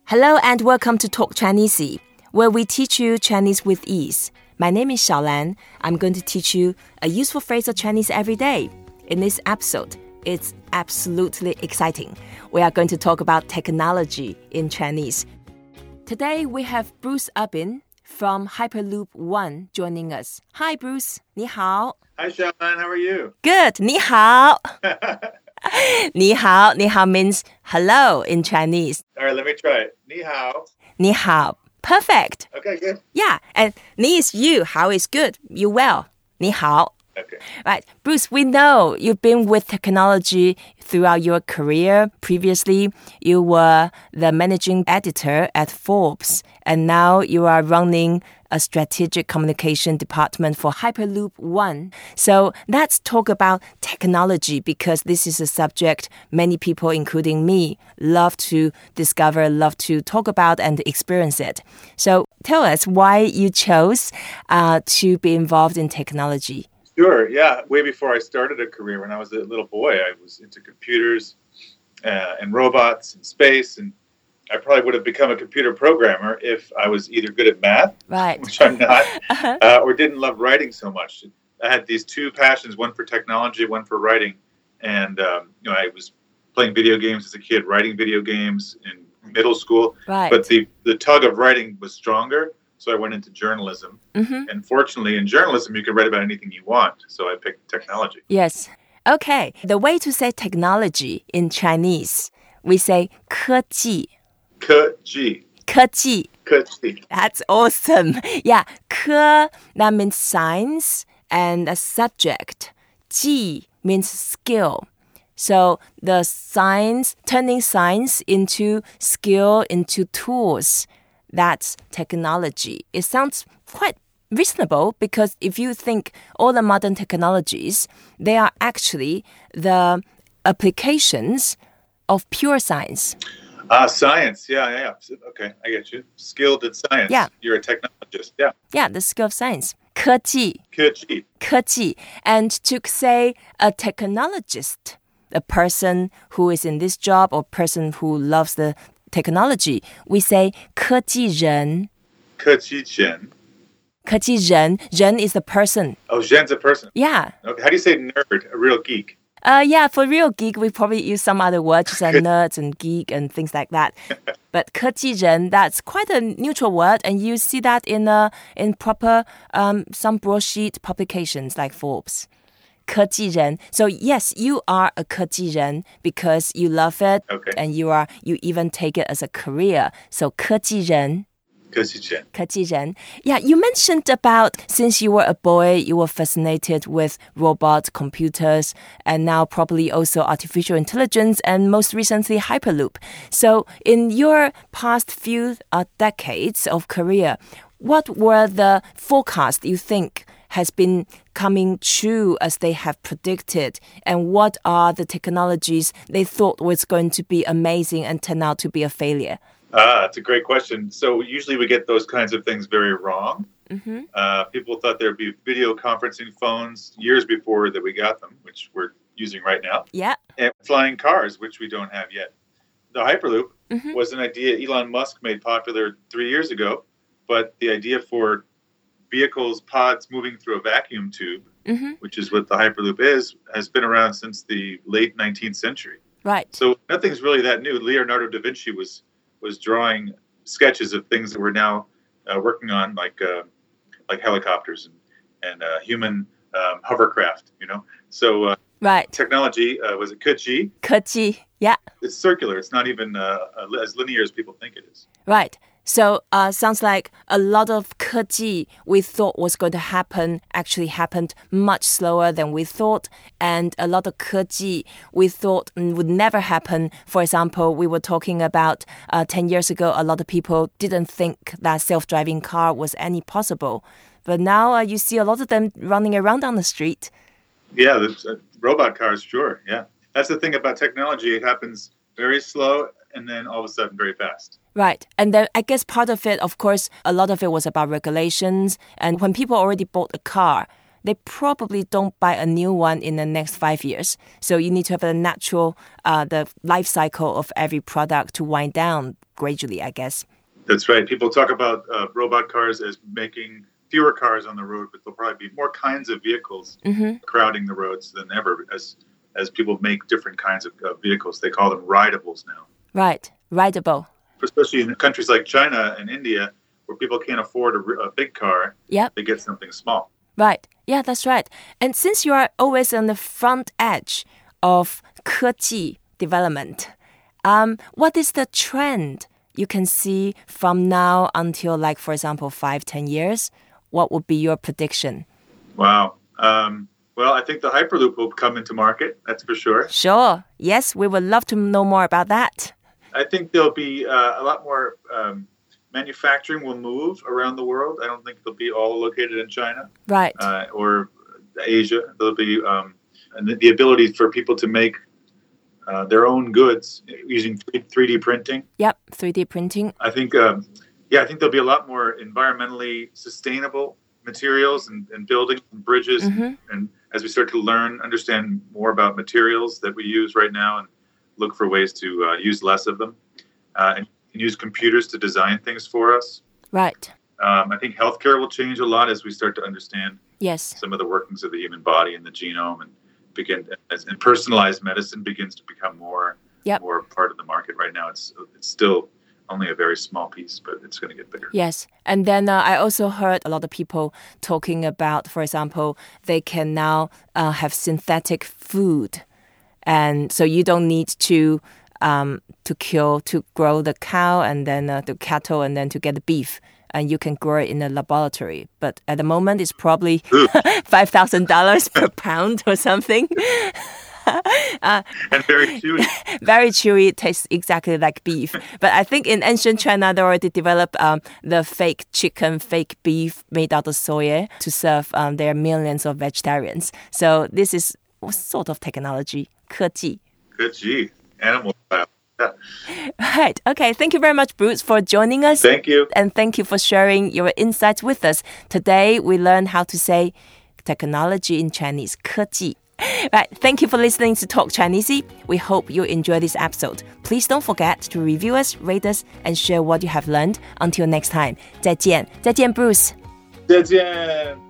Hello and welcome to Talk Chinese, where we teach you Chinese with ease. My name is Xiaolan. I'm going to teach you a useful phrase of Chinese every day. In this episode, it's absolutely exciting. We are going to talk about technology in Chinese. Today, we have Bruce Ubin from Hyperloop One joining us. Hi, Bruce. 你好. Hi, Xiaolan. How are you? Good. 你好. 你好. 你好 means hello in Chinese. All right, let me try it. 你好. 你好. Perfect. Okay, good. Yeah, and 你 is you. How is good. You well. 你好. Okay. Right. Bruce, we know you've been with technology throughout your career. Previously, you were the managing editor at Forbes, and now you are running a strategic communication department for Hyperloop One. So let's talk about technology because this is a subject many people, including me, love to discover, love to talk about and experience it. So tell us why you chose to be involved in technology. Sure, yeah. Way before I started a career, when I was a little boy, I was into computers and robots and space, and I probably would have become a computer programmer if I was either good at math, right. which I'm not, or didn't love writing so much. I had these two passions, one for technology, one for writing, and I was playing video games as a kid, writing video games in middle school, right. but the tug of writing was stronger. So I went into journalism. Mm-hmm. And fortunately, in journalism, you can write about anything you want. So I picked technology. Yes. Okay. The way to say technology in Chinese, we say 科技. 科技. 科技. 科技. That's awesome. Yeah. 科, that means science and a subject. 技 means skill. So the science, turning science into skill, into tools. That's technology. It sounds quite reasonable because if you think all the modern technologies, they are actually the applications of pure science. Science. Yeah. Okay, I get you. Skilled at science. Yeah. You're a technologist. Yeah. Yeah, the skill of science. 科技. 科技. 科技. And to say a technologist, a person who is in this job or person who loves the technology, we say 科技人. 科技人. 科技人. 人 is the person. Oh, Zhen's a person. Yeah. Okay. How do you say nerd, a real geek? Yeah, for real geek, we probably use some other words, just like nerds and geek and things like that. But 科技人, that's quite a neutral word, and you see that in proper some broadsheet publications like Forbes. 科技人. So yes, you are a 科技人 because you love it, okay. And you even take it as a career. So 科技人. 科技人. 科技人. Yeah, you mentioned about since you were a boy, you were fascinated with robots, computers, and now probably also artificial intelligence, and most recently Hyperloop. So in your past few decades of career, what were the forecasts you think has been coming true as they have predicted? And what are the technologies they thought was going to be amazing and turn out to be a failure? That's a great question. So usually we get those kinds of things very wrong. Mm-hmm. People thought there'd be video conferencing phones years before that we got them, which we're using right now. Yeah. And flying cars, which we don't have yet. The Hyperloop mm-hmm. was an idea Elon Musk made popular 3 years ago, but the idea for vehicles, pods moving through a vacuum tube, mm-hmm. which is what the Hyperloop is, has been around since the late 19th century. Right. So nothing's really that new. Leonardo da Vinci was drawing sketches of things that we're now working on, like helicopters and human hovercraft. So right. Technology was a 科技. 科技, yeah. It's circular. It's not even as linear as people think it is. Right. So sounds like a lot of 科技 we thought was going to happen actually happened much slower than we thought. And a lot of 科技 we thought would never happen. For example, we were talking about 10 years ago, a lot of people didn't think that self-driving car was any possible. But now you see a lot of them running around on the street. Yeah, the robot cars, sure. Yeah. That's the thing about technology. It happens very slow and then all of a sudden very fast. Right. And then I guess part of it, of course, a lot of it was about regulations. And when people already bought a car, they probably don't buy a new one in the next 5 years. So you need to have a natural, the life cycle of every product to wind down gradually, I guess. That's right. People talk about robot cars as making fewer cars on the road, but there'll probably be more kinds of vehicles crowding the roads than ever as people make different kinds of vehicles. They call them rideables now. Right, rideable. Especially in countries like China and India, where people can't afford a big car, they get something small. Right. Yeah, that's right. And since you are always on the front edge of 科技 development, what is the trend you can see from now until, like, for example, 5-10 years? What would be your prediction? Wow. Well, I think the Hyperloop will come into market. That's for sure. Sure. Yes, we would love to know more about that. I think there'll be a lot more manufacturing will move around the world. I don't think they'll be all located in China. Right. Or Asia. There'll be and the ability for people to make their own goods using 3D printing. Yep, 3D printing. I think, I think there'll be a lot more environmentally sustainable materials and buildings and bridges. And as we start to understand more about materials that we use right now and look for ways to use less of them and use computers to design things for us. Right. I think healthcare will change a lot as we start to understand some of the workings of the human body and the genome and and personalized medicine begins to become more part of the market. Right now, it's still only a very small piece, but it's going to get bigger. Yes. And then I also heard a lot of people talking about, for example, they can now have synthetic food. And so you don't need to grow the cow and then the cattle and then to get the beef. And you can grow it in a laboratory. But at the moment, it's probably $5,000 per pound or something. And very chewy. Very chewy. It tastes exactly like beef. But I think in ancient China, they already developed the fake chicken, fake beef made out of soya to serve their millions of vegetarians. So this is sort of technology, 科技. 科技, animal style. Yeah. Right. Okay. Thank you very much, Bruce, for joining us. Thank you. And thank you for sharing your insights with us. Today, we learned how to say technology in Chinese, 科技. Right. Thank you for listening to Talk Chinesey. We hope you enjoy this episode. Please don't forget to review us, rate us, and share what you have learned. Until next time. 再见. 再见, Bruce. 再见.